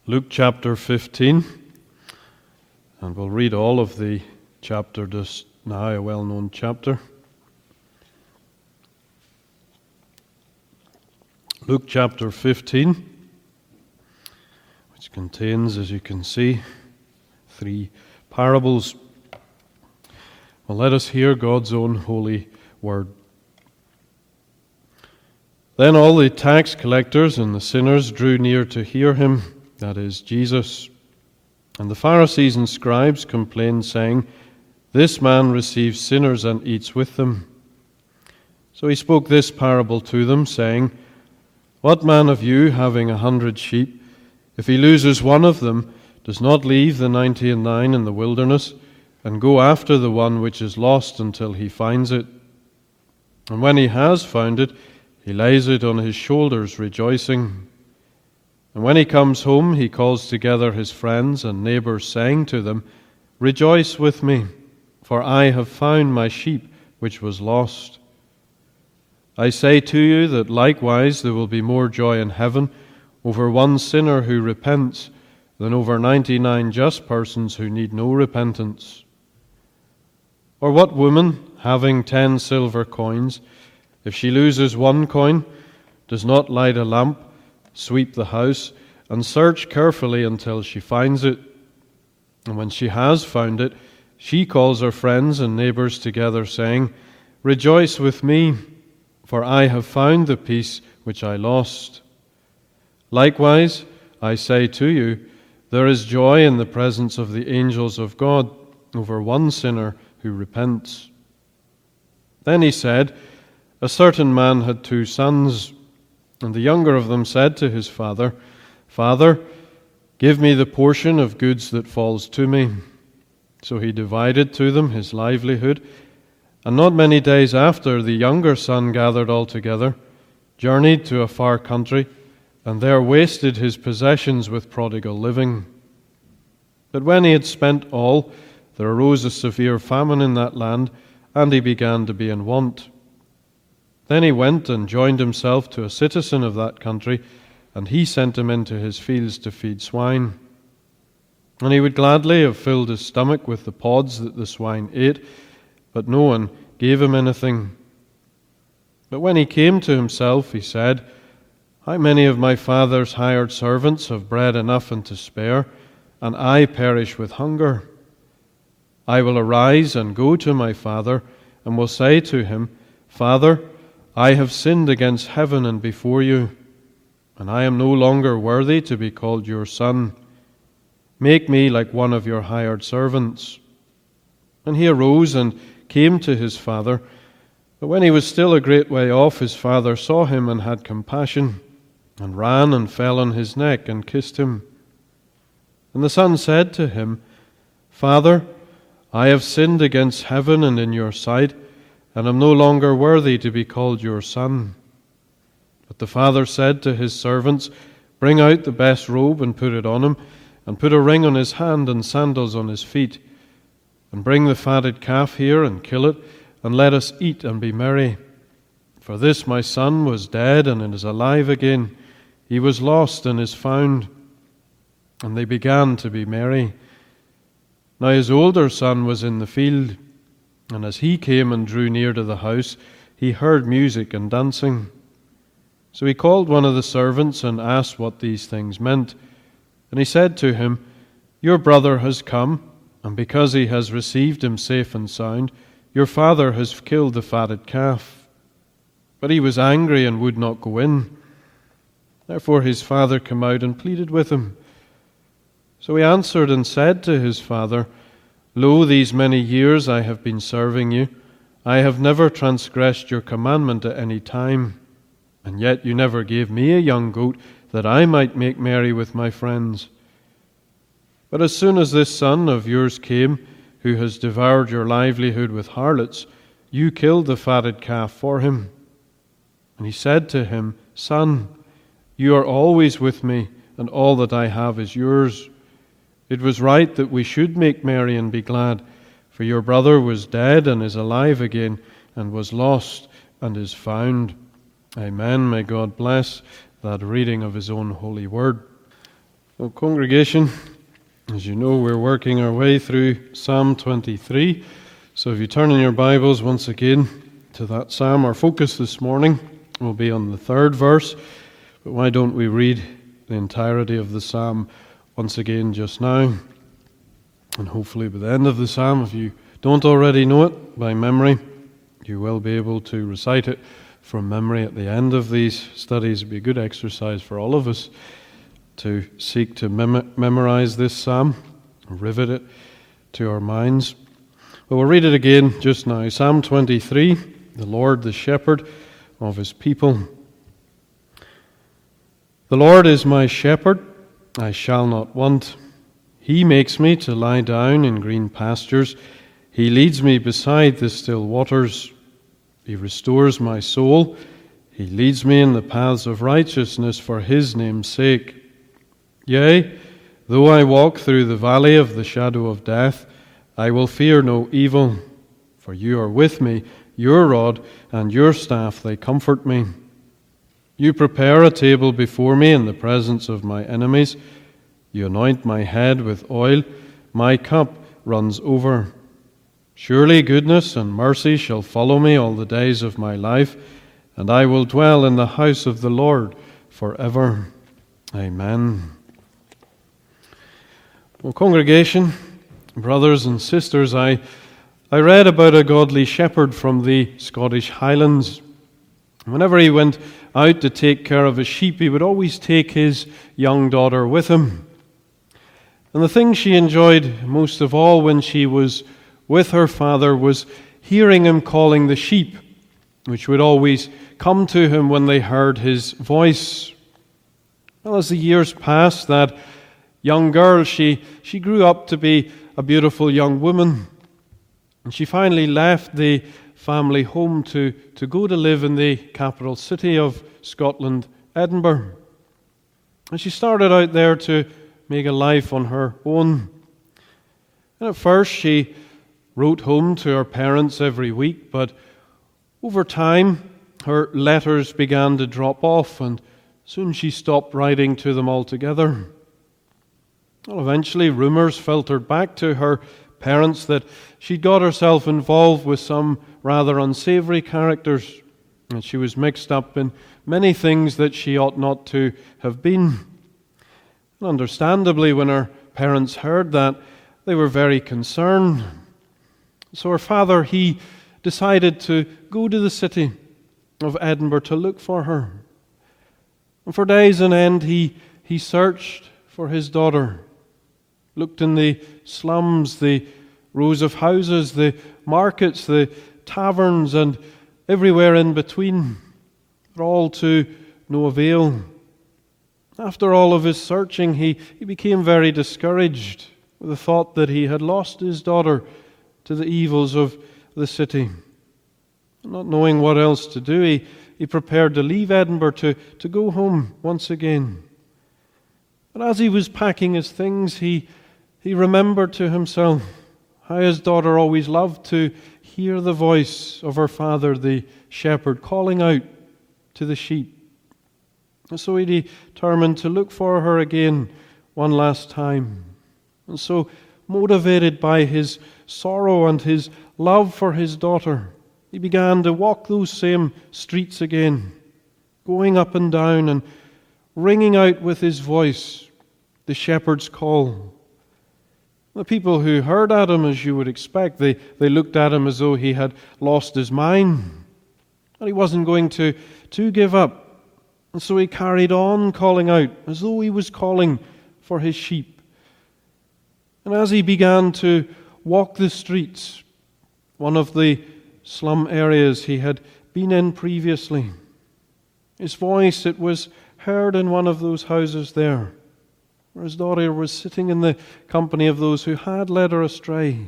Luke chapter 15, and we'll read all of the chapter just now, a well-known chapter. Luke chapter 15, which contains, as you can see, 3 parables. Well, let us hear God's own holy word. Then all the tax collectors and the sinners drew near to hear him, that is, Jesus. And the Pharisees and scribes complained, saying, "This man receives sinners and eats with them." So he spoke this parable to them, saying, "What man of you, having 100 sheep, if he loses one of them, does not leave the 99 in the wilderness, and go after the one which is lost until he finds it? And when he has found it, he lays it on his shoulders, rejoicing. And when he comes home, he calls together his friends and neighbors, saying to them, 'Rejoice with me, for I have found my sheep which was lost.' I say to you that likewise there will be more joy in heaven over one sinner who repents than over 99 just persons who need no repentance. Or what woman, having 10 silver coins, if she loses one coin, does not light a lamp, sweep the house, and search carefully until she finds it? And when she has found it, she calls her friends and neighbors together, saying, 'Rejoice with me, for I have found the piece which I lost.' Likewise, I say to you, there is joy in the presence of the angels of God over one sinner who repents." Then he said, "A certain man had 2 sons, and the younger of them said to his father, 'Father, give me the portion of goods that falls to me.' So he divided to them his livelihood. And not many days after, the younger son gathered all together, journeyed to a far country, and there wasted his possessions with prodigal living. But when he had spent all, there arose a severe famine in that land, and he began to be in want. Then he went and joined himself to a citizen of that country, and he sent him into his fields to feed swine. And he would gladly have filled his stomach with the pods that the swine ate, but no one gave him anything. But when he came to himself, he said, 'How many of my father's hired servants have bread enough and to spare, and I perish with hunger? I will arise and go to my father, and will say to him, Father, I have sinned against heaven and before you, and I am no longer worthy to be called your son. Make me like one of your hired servants.' And he arose and came to his father. But when he was still a great way off, his father saw him and had compassion, and ran and fell on his neck and kissed him. And the son said to him, 'Father, I have sinned against heaven and in your sight, and am no longer worthy to be called your son.' But the father said to his servants, 'Bring out the best robe and put it on him, and put a ring on his hand and sandals on his feet. And bring the fatted calf here and kill it, and let us eat and be merry. For this my son was dead and is alive again. He was lost and is found.' And they began to be merry. Now his older son was in the field, and as he came and drew near to the house, he heard music and dancing. So he called one of the servants and asked what these things meant. And he said to him, 'Your brother has come, and because he has received him safe and sound, your father has killed the fatted calf.' But he was angry and would not go in. Therefore his father came out and pleaded with him. So he answered and said to his father, 'Lo, these many years I have been serving you. I have never transgressed your commandment at any time. And yet you never gave me a young goat that I might make merry with my friends. But as soon as this son of yours came, who has devoured your livelihood with harlots, you killed the fatted calf for him.' And he said to him, 'Son, you are always with me, and all that I have is yours. It was right that we should make merry and be glad, for your brother was dead and is alive again, and was lost and is found.' Amen. May God bless that reading of his own holy word. Well, congregation, as you know, we're working our way through Psalm 23. So if you turn in your Bibles once again to that psalm, our focus this morning will be on the third verse. But why don't we read the entirety of the psalm once again just now? And hopefully by the end of the psalm, if you don't already know it by memory, you will be able to recite it from memory at the end of these studies. It'll be a good exercise for all of us to seek to memorize this psalm, rivet it to our minds. But we'll read it again just now. Psalm 23, the Lord, the shepherd of his people. The Lord is my shepherd, I shall not want. He makes me to lie down in green pastures. He leads me beside the still waters. He restores my soul. He leads me in the paths of righteousness for his name's sake. Yea, though I walk through the valley of the shadow of death, I will fear no evil, for you are with me. Your rod and your staff, they comfort me. You prepare a table before me in the presence of my enemies. You anoint my head with oil. My cup runs over. Surely goodness and mercy shall follow me all the days of my life, and I will dwell in the house of the Lord forever. Amen. Well, congregation, brothers and sisters, I read about a godly shepherd from the Scottish Highlands. Whenever he went out to take care of his sheep, he would always take his young daughter with him. And the thing she enjoyed most of all when she was with her father was hearing him calling the sheep, which would always come to him when they heard his voice. Well, as the years passed, that young girl, she grew up to be a beautiful young woman. And she finally left the family home to go to live in the capital city of Scotland, Edinburgh. And she started out there to make a life on her own. And at first she wrote home to her parents every week, but over time her letters began to drop off, and soon she stopped writing to them altogether. Well, eventually rumours filtered back to her parents that she'd got herself involved with some rather unsavoury characters, and she was mixed up in many things that she ought not to have been. And understandably, when her parents heard that, they were very concerned. So her father, he decided to go to the city of Edinburgh to look for her. And for days on end, he searched for his daughter. Looked in the slums, the rows of houses, the markets, the taverns, and everywhere in between, but all to no avail. After all of his searching, he became very discouraged with the thought that he had lost his daughter to the evils of the city. Not knowing what else to do, he prepared to leave Edinburgh to go home once again. But as he was packing his things, he remembered to himself how his daughter always loved to hear the voice of her father, the shepherd, calling out to the sheep. And so he determined to look for her again one last time. And so, motivated by his sorrow and his love for his daughter, he began to walk those same streets again, going up and down and ringing out with his voice the shepherd's call. The people who heard at him, as you would expect, they looked at him as though he had lost his mind, and he wasn't going to give up. And so he carried on calling out as though he was calling for his sheep. And as he began to walk the streets, one of the slum areas he had been in previously, his voice, it was heard in one of those houses there, where his daughter was sitting in the company of those who had led her astray.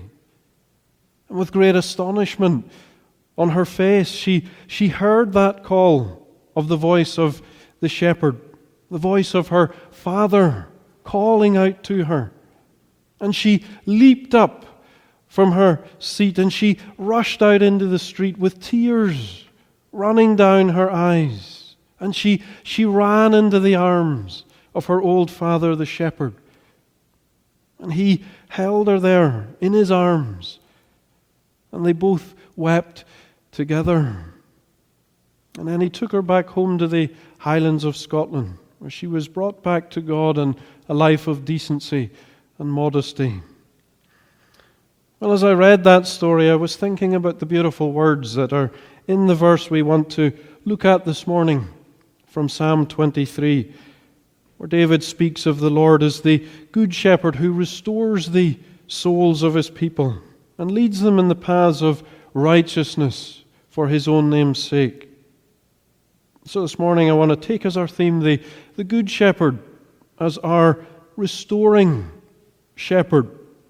And with great astonishment on her face, she heard that call of the voice of the shepherd, the voice of her father calling out to her. And she leaped up from her seat and she rushed out into the street with tears running down her eyes. And she ran into the arms of her old father the shepherd. And he held her there in his arms, and they both wept together. And then he took her back home to the Highlands of Scotland, where she was brought back to God and a life of decency and modesty. Well, as I read that story, I was thinking about the beautiful words that are in the verse we want to look at this morning from Psalm 23, where David speaks of the Lord as the good shepherd who restores the souls of his people and leads them in the paths of righteousness for his own name's sake. So this morning I want to take as our theme the good shepherd as our restoring shepherd.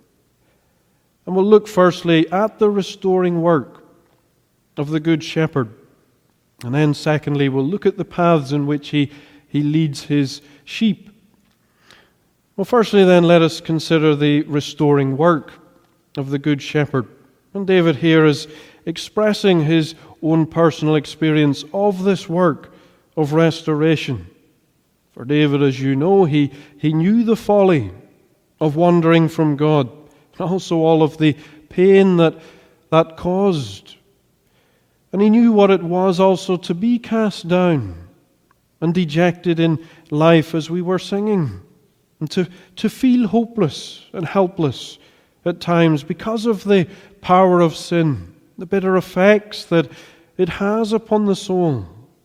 And we'll look firstly at the restoring work of the good shepherd. And then secondly, we'll look at the paths in which he leads his sheep. Well, firstly then, let us consider the restoring work of the good shepherd. And David here is expressing his own personal experience of this work of restoration. For David, as you know, he knew the folly of wandering from God, and also all of the pain that caused. And he knew what it was also to be cast down and dejected in life, as we were singing, and to feel hopeless and helpless at times because of the power of sin, the bitter effects that it has upon the soul.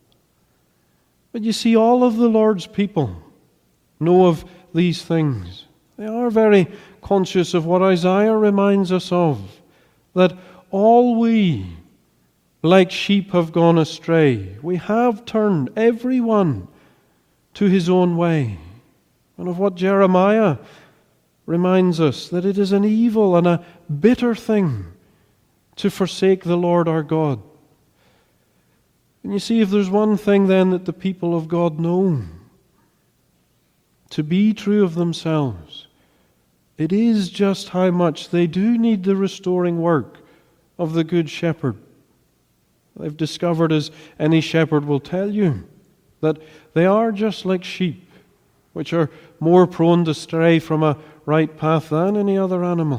But you see, all of the Lord's people know of these things. They are very conscious of what Isaiah reminds us of, that all we, like sheep, have gone astray. We have turned every one to his own way. And of what Jeremiah reminds us, that it is an evil and a bitter thing to forsake the Lord our God. And you see, if there's one thing then that the people of God know to be true of themselves, it is just how much they do need the restoring work of the Good Shepherd. They've discovered, as any shepherd will tell you, that they are just like sheep, which are more prone to stray from a right path than any other animal.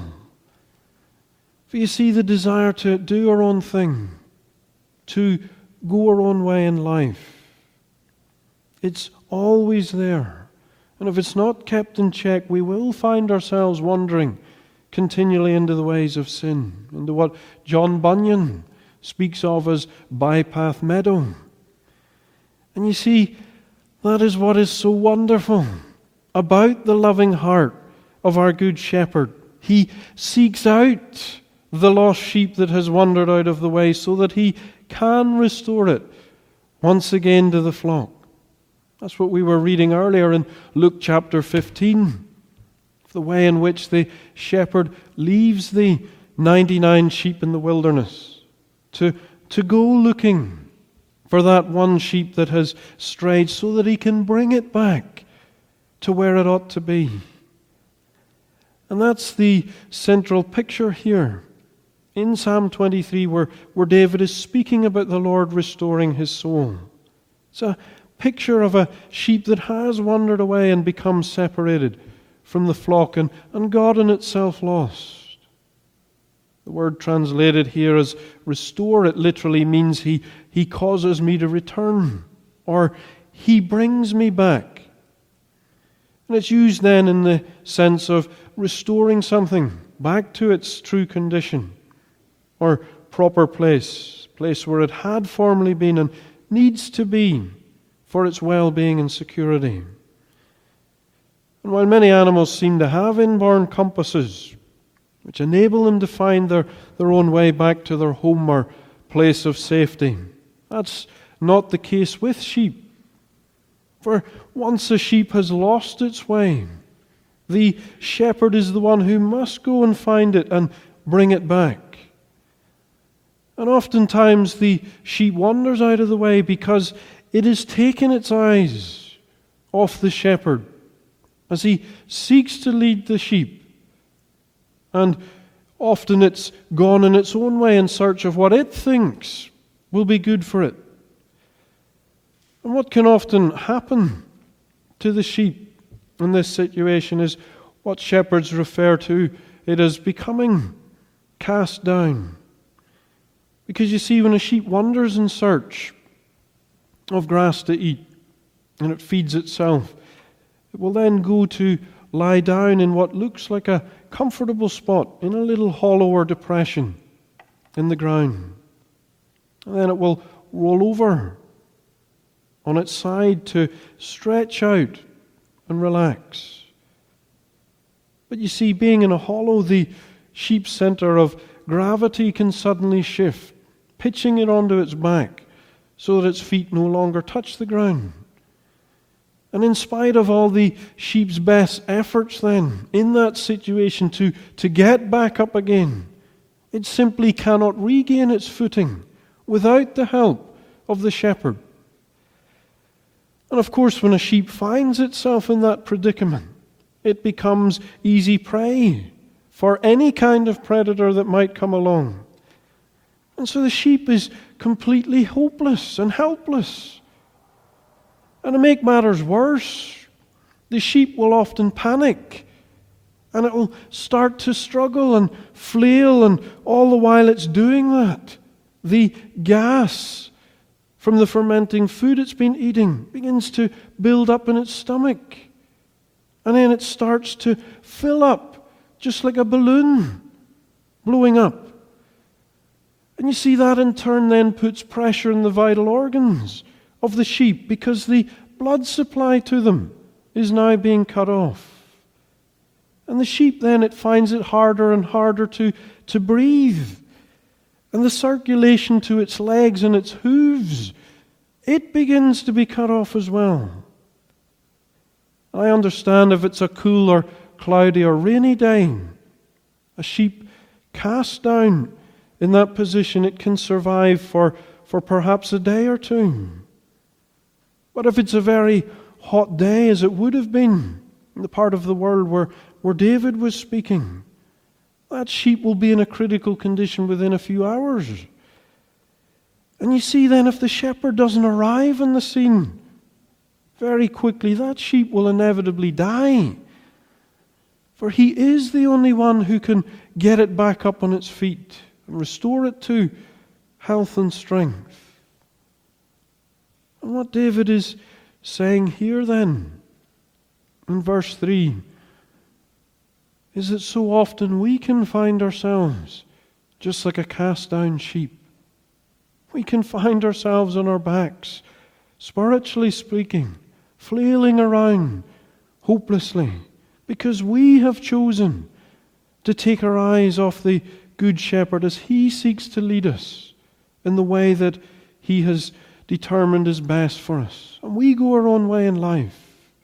For you see, the desire to do our own thing, to go our own way in life, it's always there. And if it's not kept in check, we will find ourselves wandering continually into the ways of sin, into what John Bunyan speaks of as bypath meadow. And you see, that is what is so wonderful about the loving heart of our Good Shepherd. He seeks out the lost sheep that has wandered out of the way so that he can restore it once again to the flock. That's what we were reading earlier in Luke chapter 15. The way in which the shepherd leaves the 99 sheep in the wilderness to go looking for that one sheep that has strayed so that he can bring it back to where it ought to be. And that's the central picture here in Psalm 23 where David is speaking about the Lord restoring his soul. It's a picture of a sheep that has wandered away and become separated from the flock and God in itself lost. The word translated here as restore, it literally means he causes me to return, or he brings me back. And it's used then in the sense of restoring something back to its true condition or proper place where it had formerly been and needs to be for its well-being and security. And while many animals seem to have inborn compasses which enable them to find their own way back to their home or place of safety, that's not the case with sheep. For once a sheep has lost its way, the shepherd is the one who must go and find it and bring it back. And oftentimes the sheep wanders out of the way because it has taken its eyes off the shepherd as he seeks to lead the sheep. And often it's gone in its own way in search of what it thinks will be good for it. And what can often happen to the sheep in this situation is what shepherds refer to it as becoming cast down. Because you see, when a sheep wanders in search of grass to eat, and it feeds itself, it will then go to lie down in what looks like a comfortable spot in a little hollow or depression in the ground. And then it will roll over on its side to stretch out and relax. But you see, being in a hollow, the sheep's center of gravity can suddenly shift, pitching it onto its back so that its feet no longer touch the ground. And in spite of all the sheep's best efforts then, in that situation to get back up again, it simply cannot regain its footing without the help of the shepherd. And of course, when a sheep finds itself in that predicament, it becomes easy prey for any kind of predator that might come along. And so the sheep is completely hopeless and helpless. And to make matters worse, the sheep will often panic, and it will start to struggle and flail, and all the while it's doing that, the gas from the fermenting food it's been eating begins to build up in its stomach. And then it starts to fill up, just like a balloon blowing up. And you see that in turn then puts pressure on the vital organs of the sheep, because the blood supply to them is now being cut off. And the sheep then, it finds it harder and harder to breathe. And the circulation to its legs and its hooves, it begins to be cut off as well. I understand if it's a cool or cloudy or rainy day, a sheep cast down in that position, it can survive for perhaps a day or two. But if it's a very hot day, as it would have been in the part of the world where David was speaking, that sheep will be in a critical condition within a few hours. And you see then, if the shepherd doesn't arrive on the scene very quickly, that sheep will inevitably die. For he is the only one who can get it back up on its feet and restore it to health and strength. And what David is saying here then, in verse 3, is that so often we can find ourselves just like a cast down sheep. We can find ourselves on our backs, spiritually speaking, flailing around hopelessly, because we have chosen to take our eyes off the Good Shepherd as he seeks to lead us in the way that he has determined is best for us. And we go our own way in life.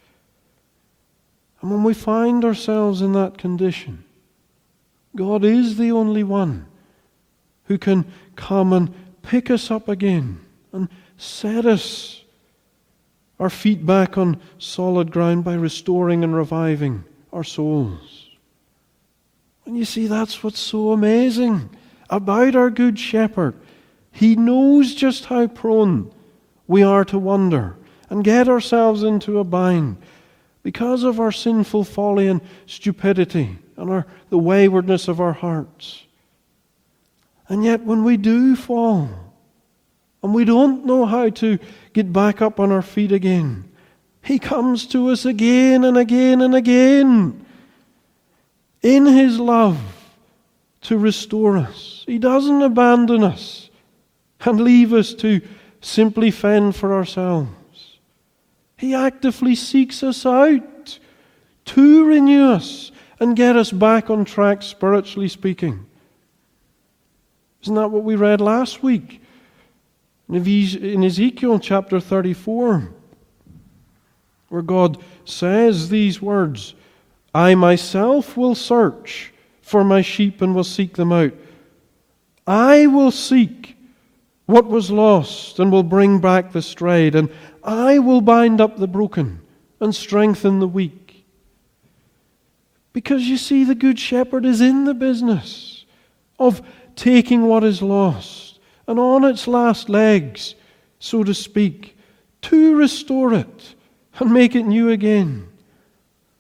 And when we find ourselves in that condition, God is the only one who can come and pick us up again and set us, our feet back on solid ground, by restoring and reviving our souls. And you see, that's what's so amazing about our Good Shepherd. He knows just how prone we are to wander and get ourselves into a bind because of our sinful folly and stupidity and the waywardness of our hearts. And yet when we do fall and we don't know how to get back up on our feet again, he comes to us again and again and again in his love to restore us. He doesn't abandon us and leave us to simply fend for ourselves. He actively seeks us out to renew us and get us back on track, spiritually speaking. Isn't that what we read last week in Ezekiel chapter 34, where God says these words, I myself will search for my sheep and will seek them out. I will seek what was lost and will bring back the strayed, and I will bind up the broken and strengthen the weak. Because you see, the Good Shepherd is in the business of taking what is lost and on its last legs, so to speak, to restore it and make it new again.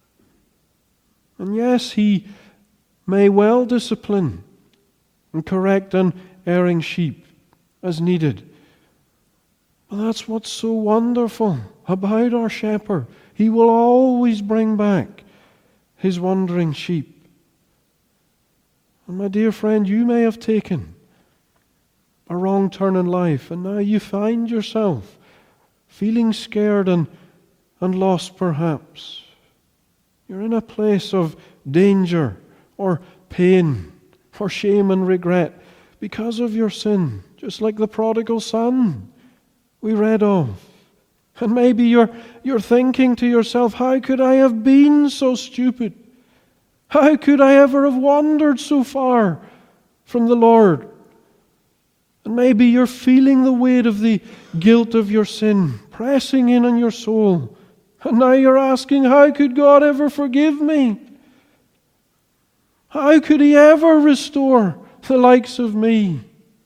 And yes, He may well discipline and correct an erring sheep as needed. But that's what's so wonderful about our shepherd. He will always bring back His wandering sheep. And my dear friend, you may have taken a wrong turn in life, and now you find yourself feeling scared and lost perhaps. You're in a place of danger or pain or shame and regret because of your sin, just like the prodigal son we read of. And maybe you're thinking to yourself, how could I have been so stupid? How could I ever have wandered so far from the Lord? And maybe you're feeling the weight of the guilt of your sin pressing in on your soul. And now you're asking, how could God ever forgive me? How could He ever restore the likes of me?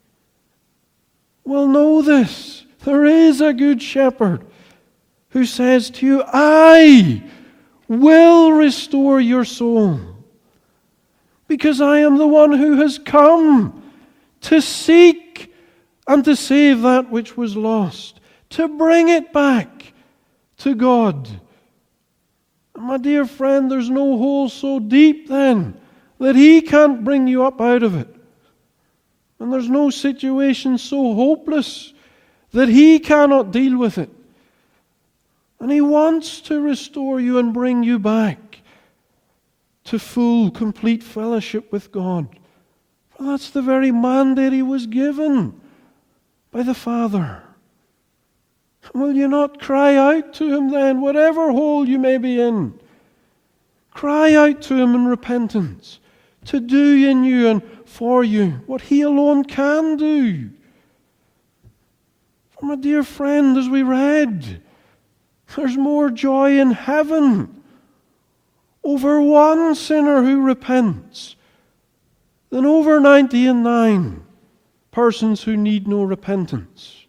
Well, know this. There is a good shepherd who says to you, I will restore your soul, because I am the one who has come to seek and to save that which was lost, to bring it back to God. And my dear friend, there's no hole so deep then that He can't bring you up out of it. And there's no situation so hopeless that He cannot deal with it. And He wants to restore you and bring you back to full, complete fellowship with God. For that's the very mandate He was given by the Father. Will you not cry out to Him then, whatever hole you may be in? Cry out to Him in repentance, to do in you and for you what He alone can do. For my dear friend, as we read, there's more joy in heaven over one sinner who repents than over 99 persons who need no repentance.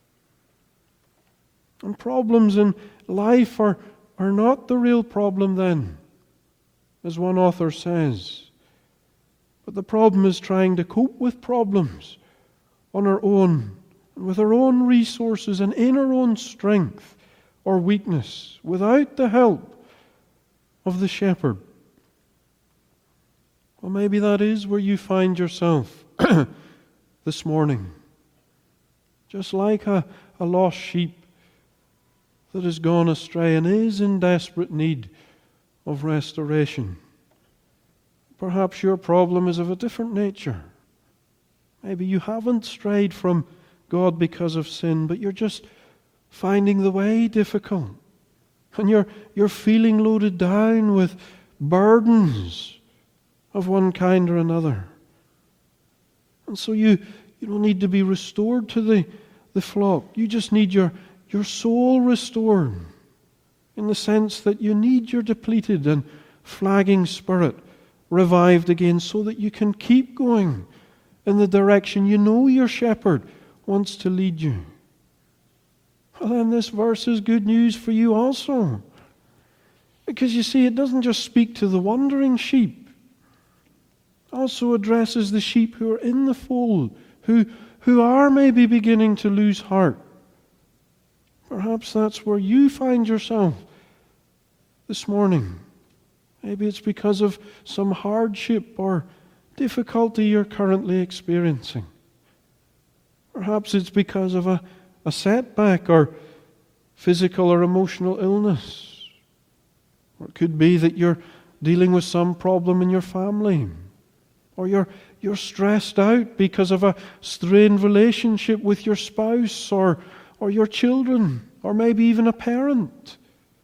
And problems in life are not the real problem then, as one author says. But the problem is trying to cope with problems on our own, and with our own resources and in our own strength or weakness, without the help of the shepherd. Well, maybe that is where you find yourself this morning. Just like a lost sheep that has gone astray and is in desperate need of restoration. Perhaps your problem is of a different nature. Maybe you haven't strayed from God because of sin, but you're just finding the way difficult. And you're feeling loaded down with burdens of one kind or another. And so you don't need to be restored to the flock. You just need your soul restored, in the sense that you need your depleted and flagging spirit revived again, so that you can keep going in the direction you know your shepherd wants to lead you. Well, then this verse is good news for you also. Because you see, it doesn't just speak to the wandering sheep. It also addresses the sheep who are in the fold, who are maybe beginning to lose heart. Perhaps that's where you find yourself this morning. Maybe it's because of some hardship or difficulty you're currently experiencing. Perhaps it's because of a setback or physical or emotional illness. Or it could be that you're dealing with some problem in your family. Or you're stressed out because of a strained relationship with your spouse or your children, or maybe even a parent.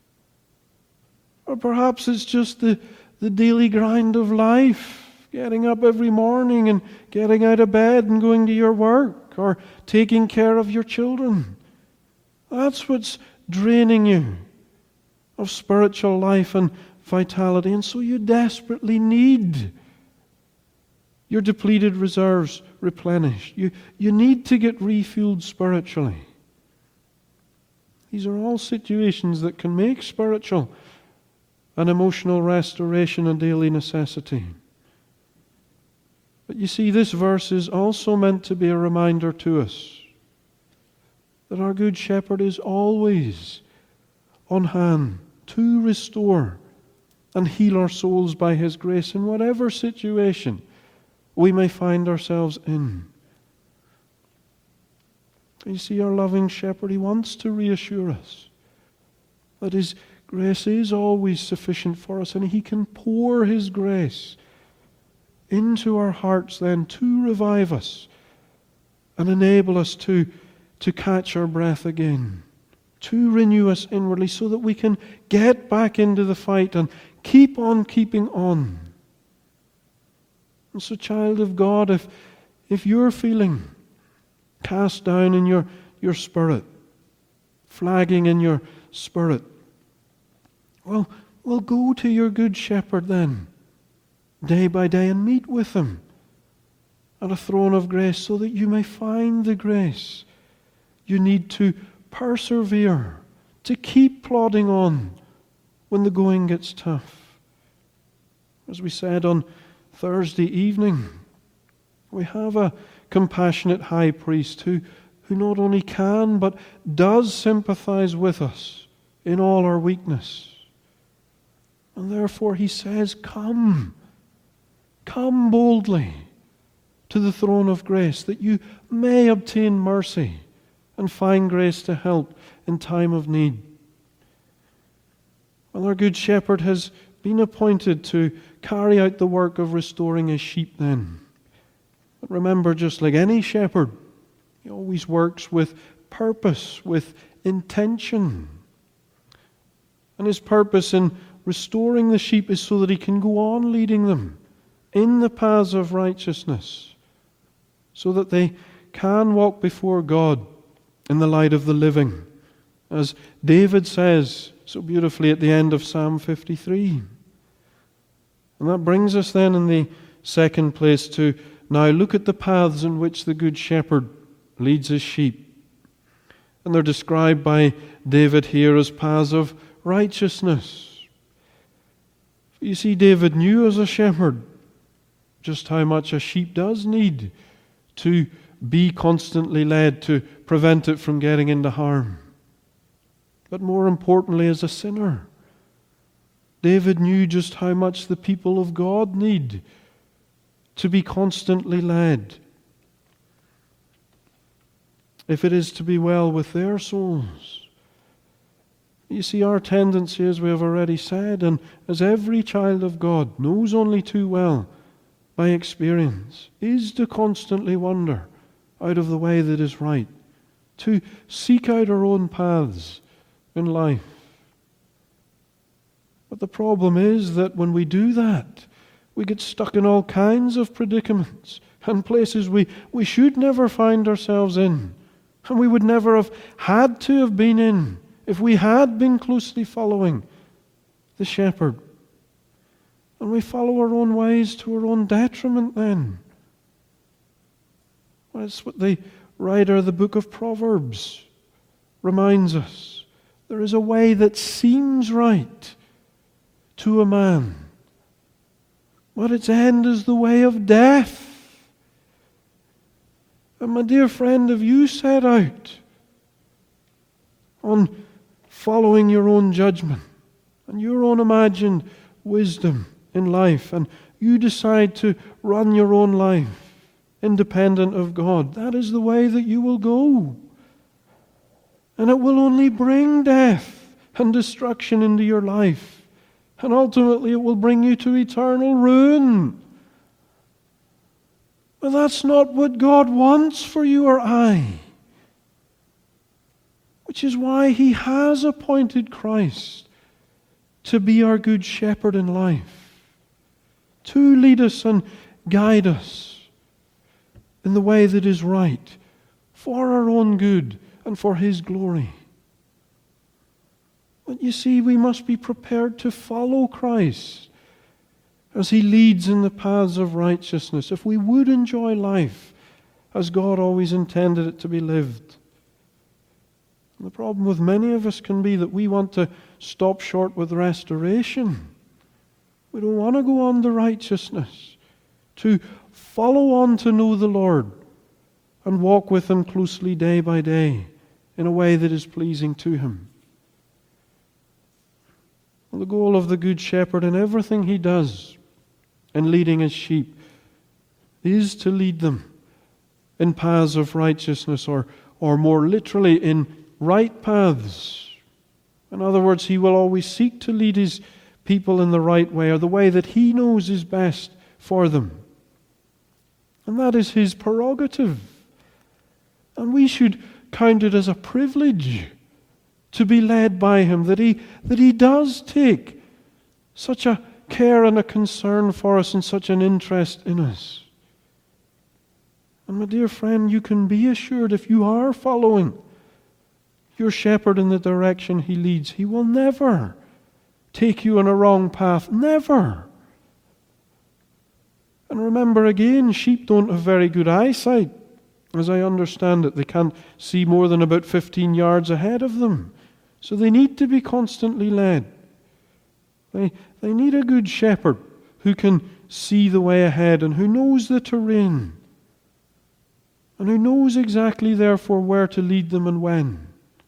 Or perhaps it's just the daily grind of life, getting up every morning and getting out of bed and going to your work, or taking care of your children. That's what's draining you of spiritual life and vitality. And so you desperately need your depleted reserves replenished. You need to get refueled spiritually. These are all situations that can make spiritual and emotional restoration and daily necessity. But you see, this verse is also meant to be a reminder to us that our Good Shepherd is always on hand to restore and heal our souls by His grace in whatever situation we may find ourselves in. You see, our loving Shepherd, He wants to reassure us that His grace is always sufficient for us, and He can pour His grace into our hearts then to revive us and enable us to catch our breath again, to renew us inwardly so that we can get back into the fight and keep on keeping on. And so, child of God, if you're feeling cast down in your spirit, flagging in your spirit, well, go to your Good Shepherd then, day by day, and meet with Him at a throne of grace so that you may find the grace you need to persevere, to keep plodding on when the going gets tough. As we said on Thursday evening, we have a compassionate high priest who not only can but does sympathize with us in all our weakness. And therefore He says, come boldly to the throne of grace that you may obtain mercy and find grace to help in time of need. Well, our Good Shepherd has been appointed to carry out the work of restoring His sheep then. But remember, just like any shepherd, He always works with purpose, with intention. And His purpose in restoring the sheep is so that He can go on leading them in the paths of righteousness, so that they can walk before God in the light of the living, as David says so beautifully at the end of Psalm 53. And that brings us then in the second place to now look at the paths in which the Good Shepherd leads His sheep. And they're described by David here as paths of righteousness. You see, David knew as a shepherd just how much a sheep does need to be constantly led to prevent it from getting into harm. But more importantly, as a sinner, David knew just how much the people of God need to be constantly led if it is to be well with their souls. You see, our tendency, as we have already said, and as every child of God knows only too well by experience, is to constantly wander out of the way that is right, to seek out our own paths in life. But the problem is that when we do that, we get stuck in all kinds of predicaments and places we should never find ourselves in, and we would never have had to have been in if we had been closely following the shepherd. And we follow our own ways to our own detriment then. Well, it's what the writer of the book of Proverbs reminds us. There is a way that seems right to a man, but its end is the way of death. And my dear friend, if you set out on following your own judgment and your own imagined wisdom in life, and you decide to run your own life independent of God, that is the way that you will go. And it will only bring death and destruction into your life. And ultimately it will bring you to eternal ruin. But that's not what God wants for you or I. Which is why He has appointed Christ to be our good shepherd in life, to lead us and guide us in the way that is right, for our own good and for His glory. But you see, we must be prepared to follow Christ as He leads in the paths of righteousness, if we would enjoy life as God always intended it to be lived. And the problem with many of us can be that we want to stop short with restoration. We don't want to go on to righteousness, to follow on to know the Lord and walk with Him closely day by day in a way that is pleasing to Him. Well, the goal of the Good Shepherd in everything He does in leading His sheep is to lead them in paths of righteousness, or more literally, in right paths. In other words, He will always seek to lead His people in the right way, or the way that He knows is best for them. And that is His prerogative. And we should count it as a privilege to be led by Him, that He does take such a care and a concern for us and such an interest in us. And my dear friend, you can be assured, if you are following your shepherd in the direction he leads, he will never take you on a wrong path. Never. And remember again, sheep don't have very good eyesight. As I understand it, they can't see more than about 15 yards ahead of them. So they need to be constantly led. They need a good shepherd who can see the way ahead and who knows the terrain, and who knows exactly, therefore, where to lead them and when.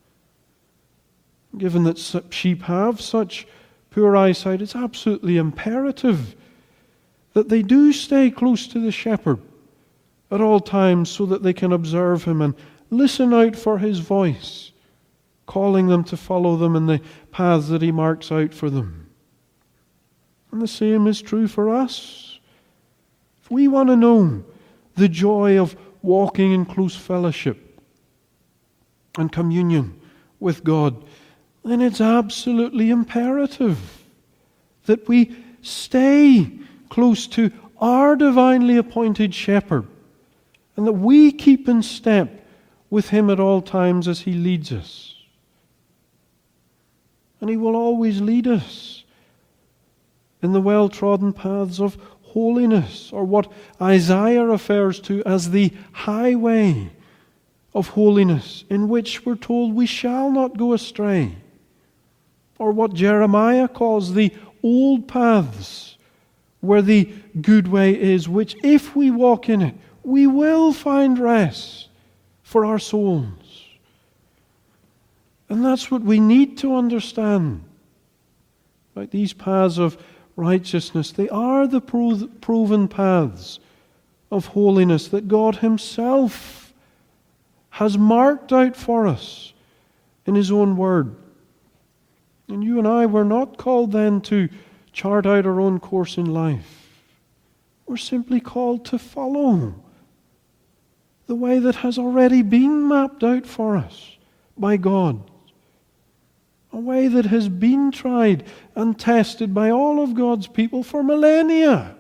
Given that sheep have such poor eyesight, it's absolutely imperative that they do stay close to the shepherd at all times so that they can observe him and listen out for his voice, calling them to follow them in the paths that he marks out for them. And the same is true for us. If we want to know the joy of walking in close fellowship and communion with God, then it's absolutely imperative that we stay close to our divinely appointed shepherd and that we keep in step with him at all times as he leads us. And he will always lead us in the well-trodden paths of holiness, or what Isaiah refers to as the highway of holiness, in which we're told we shall not go astray, or what Jeremiah calls the old paths, where the good way is, which if we walk in it, we will find rest for our souls. And that's what we need to understand. Like these paths of righteousness, they are the proven paths of holiness that God himself has marked out for us in his own word. And you and I were not called then to chart out our own course in life. We're simply called to follow the way that has already been mapped out for us by God. A way that has been tried and tested by all of God's people for millennia.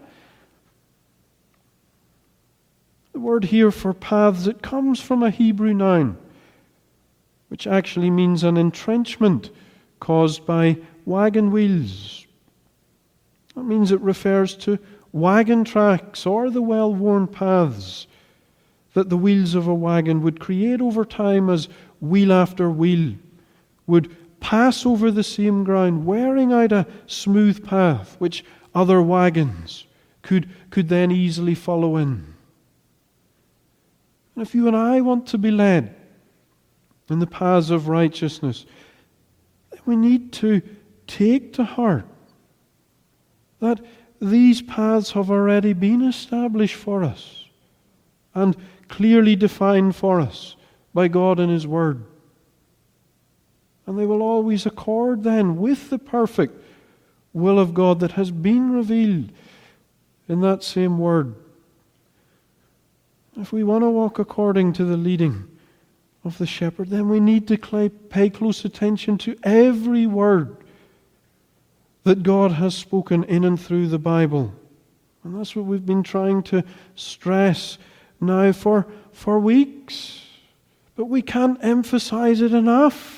The word here for paths, it comes from a Hebrew noun, which actually means an entrenchment caused by wagon wheels. That means it refers to wagon tracks or the well-worn paths that the wheels of a wagon would create over time as wheel after wheel would pass over the same ground, wearing out a smooth path which other wagons could then easily follow in. And if you and I want to be led in the paths of righteousness, then we need to take to heart that these paths have already been established for us and clearly defined for us by God in his word. And they will always accord then with the perfect will of God that has been revealed in that same word. If we want to walk according to the leading of the shepherd, then we need to pay close attention to every word that God has spoken in and through the Bible. And that's what we've been trying to stress now for weeks. But we can't emphasize it enough.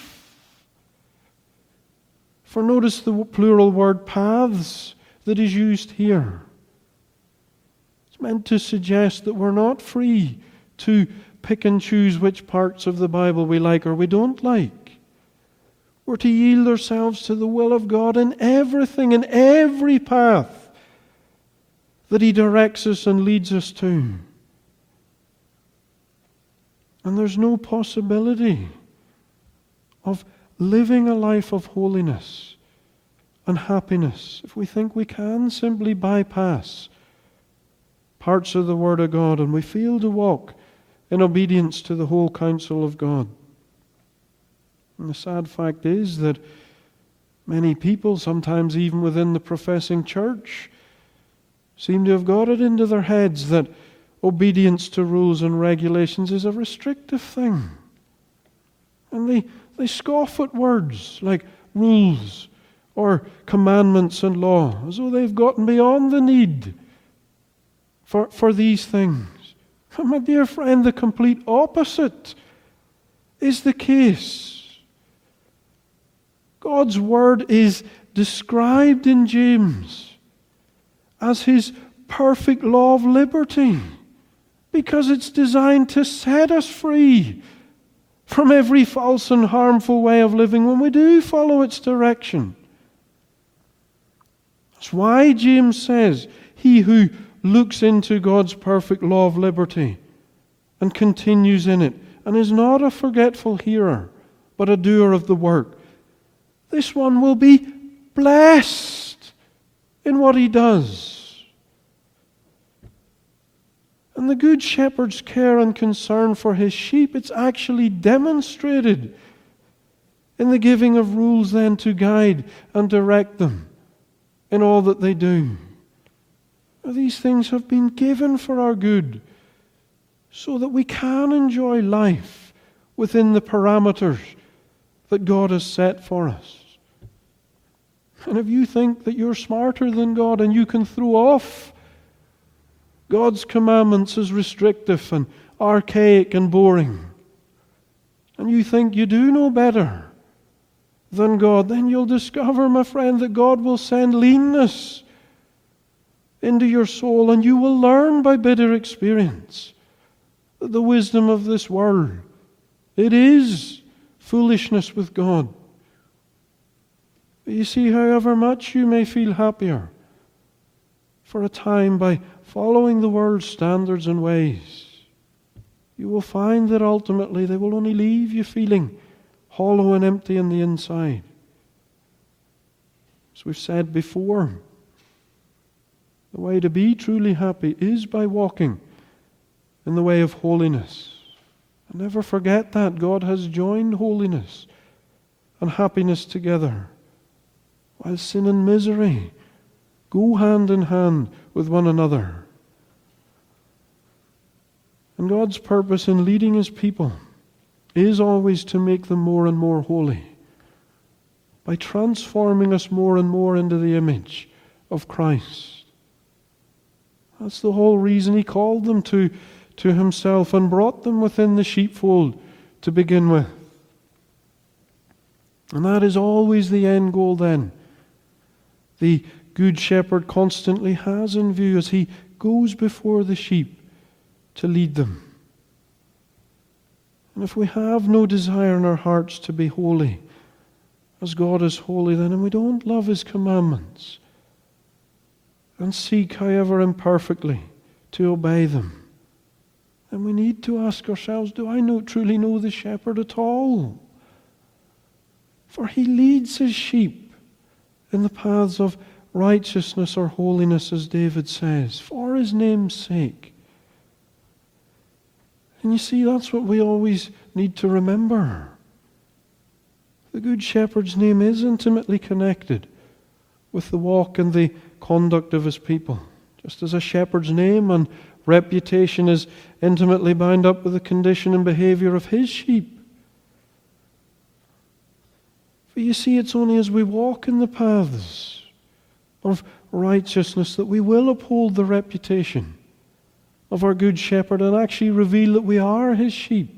For notice the plural word paths that is used here. It's meant to suggest that we're not free to pick and choose which parts of the Bible we like or we don't like. We're to yield ourselves to the will of God in everything, in every path that He directs us and leads us to. And there's no possibility of living a life of holiness and happiness if we think we can simply bypass parts of the Word of God and we fail to walk in obedience to the whole counsel of God. And the sad fact is that many people, sometimes even within the professing church, seem to have got it into their heads that obedience to rules and regulations is a restrictive thing. And they scoff at words like rules or commandments and law, as though they've gotten beyond the need for these things. But my dear friend, the complete opposite is the case. God's Word is described in James as His perfect law of liberty, because it's designed to set us free from every false and harmful way of living when we do follow its direction. That's why James says, he who looks into God's perfect law of liberty and continues in it, and is not a forgetful hearer, but a doer of the work, this one will be blessed in what he does. And the Good Shepherd's care and concern for his sheep, it's actually demonstrated in the giving of rules then to guide and direct them in all that they do. These things have been given for our good, so that we can enjoy life within the parameters that God has set for us. And if you think that you're smarter than God and you can throw off God's commandments as restrictive and archaic and boring, and you think you do know better than God, then you'll discover, my friend, that God will send leanness into your soul, and you will learn by bitter experience that the wisdom of this world, it is foolishness with God. But you see, however much you may feel happier for a time by following the world's standards and ways, you will find that ultimately they will only leave you feeling hollow and empty on the inside. As we've said before, the way to be truly happy is by walking in the way of holiness. And never forget that God has joined holiness and happiness together, while sin and misery go hand in hand with one another. And God's purpose in leading His people is always to make them more and more holy, by transforming us more and more into the image of Christ. That's the whole reason He called them to Himself and brought them within the sheepfold to begin with. And that is always the end goal then. The Good Shepherd constantly has in view as He goes before the sheep to lead them. And if we have no desire in our hearts to be holy, as God is holy then, and we don't love His commandments, and seek, however imperfectly, to obey them, then we need to ask ourselves, do I truly know the shepherd at all? For He leads His sheep in the paths of righteousness or holiness, as David says, for His name's sake. And you see, that's what we always need to remember. The Good Shepherd's name is intimately connected with the walk and the conduct of His people, just as a shepherd's name and reputation is intimately bound up with the condition and behavior of his sheep. But you see, it's only as we walk in the paths of righteousness that we will uphold the reputation of our Good Shepherd and actually reveal that we are His sheep.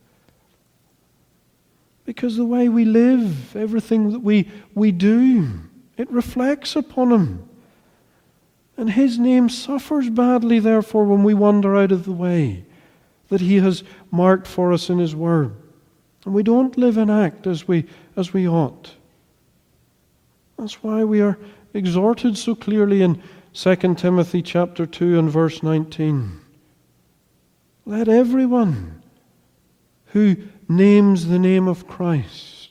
Because the way we live, everything that we do, it reflects upon Him. And His name suffers badly, therefore, when we wander out of the way that He has marked for us in His Word. And we don't live and act as we ought. That's why we are exhorted so clearly in 2 Timothy chapter 2 and verse 19. Let everyone who names the name of Christ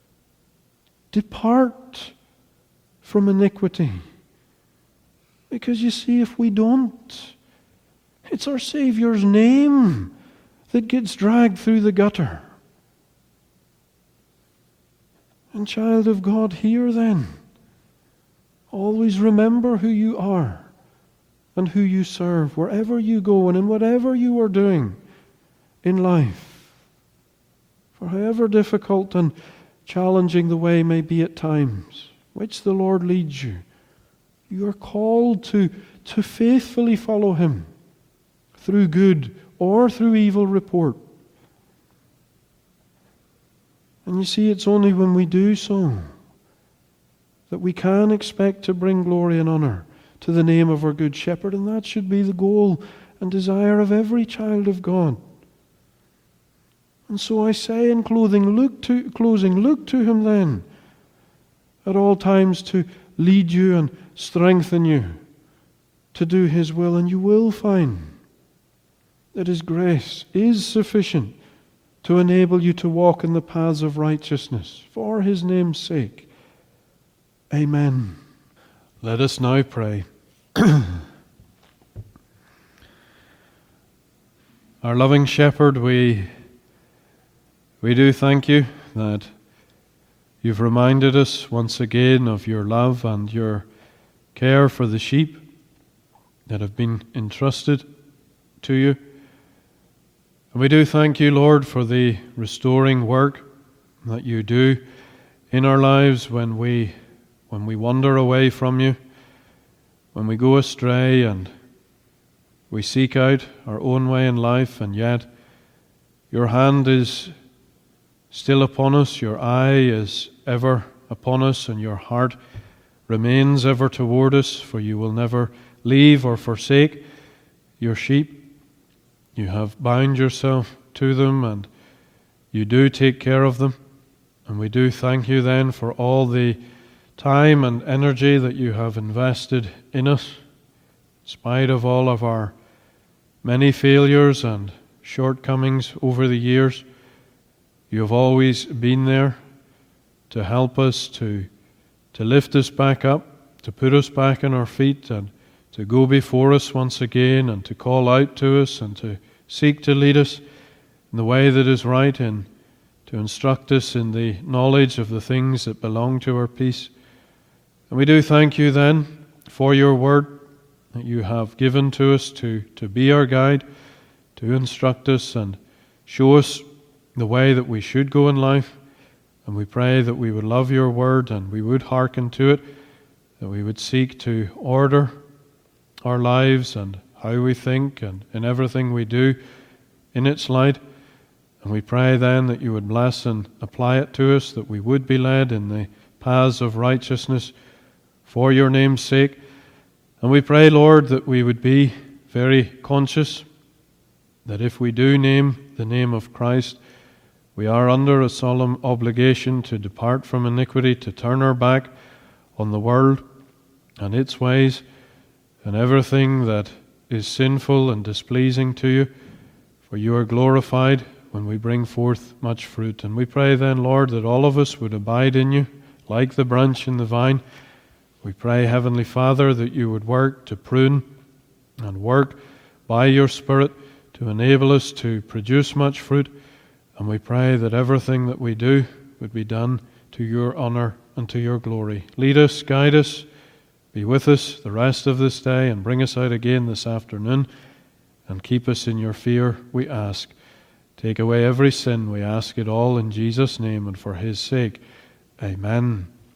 depart from iniquity. Because you see, if we don't, it's our Saviour's name that gets dragged through the gutter. And child of God, here then, always remember who you are and who you serve, wherever you go and in whatever you are doing in life. For however difficult and challenging the way may be at times, which the Lord leads you, you are called to faithfully follow Him through good or through evil report. And you see, it's only when we do so that we can expect to bring glory and honor to the name of our Good Shepherd, and that should be the goal and desire of every child of God. And so I say in closing, look to Him then at all times to lead you and strengthen you to do His will, and you will find that His grace is sufficient to enable you to walk in the paths of righteousness for His name's sake. Amen. Let us now pray. Our loving Shepherd, we do thank you that you've reminded us once again of your love and your care for the sheep that have been entrusted to you. And we do thank you, Lord, for the restoring work that you do in our lives when we wander away from you, when we go astray and we seek out our own way in life, and yet your hand is still upon us, your eye is ever upon us, and your heart remains ever toward us, for you will never leave or forsake your sheep. You have bound yourself to them, and you do take care of them. And we do thank you then for all the time and energy that you have invested in us, in spite of all of our many failures and shortcomings over the years. You have always been there to help us, to lift us back up, to put us back on our feet, and to go before us once again, and to call out to us, and to seek to lead us in the way that is right, and to instruct us in the knowledge of the things that belong to our peace. And we do thank you then for your word that you have given to us to be our guide, to instruct us and show us the way that we should go in life. And we pray that we would love your word and we would hearken to it, that we would seek to order our lives and how we think and in everything we do in its light. And we pray then that you would bless and apply it to us, that we would be led in the paths of righteousness for your name's sake. And we pray, Lord, that we would be very conscious that if we do name the name of Christ, we are under a solemn obligation to depart from iniquity, to turn our back on the world and its ways and everything that is sinful and displeasing to you, for you are glorified when we bring forth much fruit. And we pray then, Lord, that all of us would abide in you like the branch in the vine. We pray, Heavenly Father, that you would work to prune and work by your Spirit to enable us to produce much fruit. And we pray that everything that we do would be done to your honor and to your glory. Lead us, guide us, be with us the rest of this day, and bring us out again this afternoon, and keep us in your fear, we ask. Take away every sin, we ask it all in Jesus' name and for his sake. Amen.